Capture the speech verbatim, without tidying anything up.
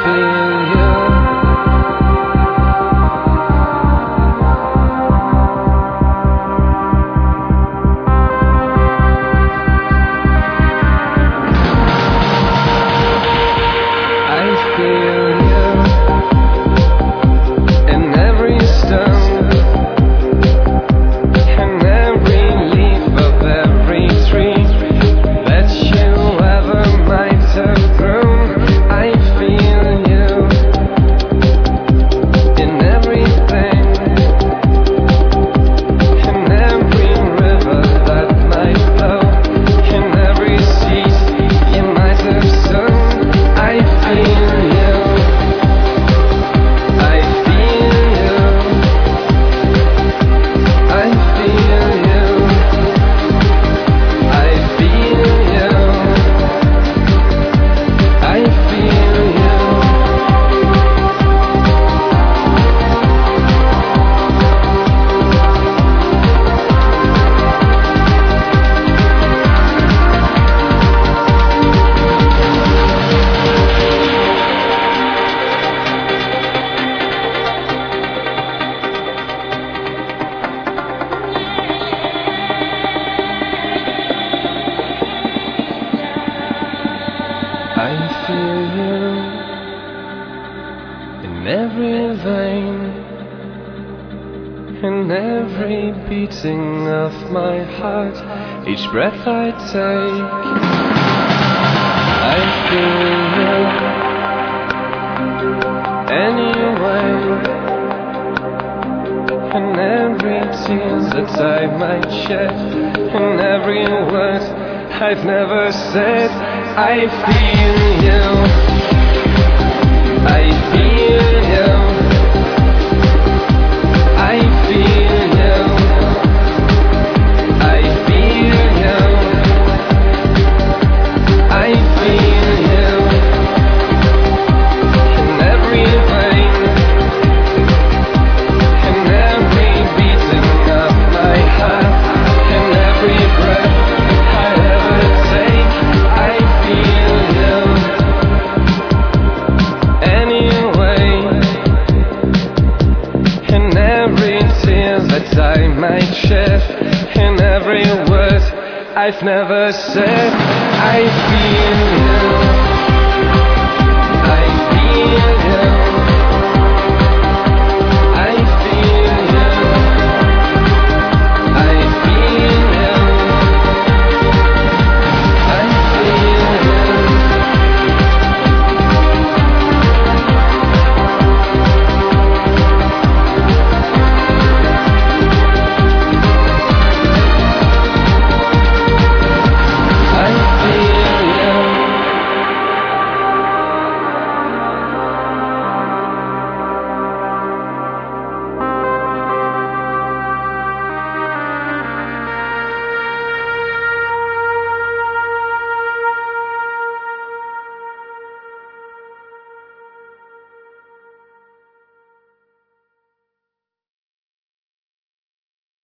feel you. I feel you in every vein, in every beating of my heart, each breath I take. I feel you anyway, in every tear that I might shed, in every word I've never said. I feel you, I feel you, I feel you, I feel you, I feel you, in every vein, in every beating of my heart, in every breath I ever take. I feel you anyway, in every tear that I might shed, in every word I've never said. I feel you.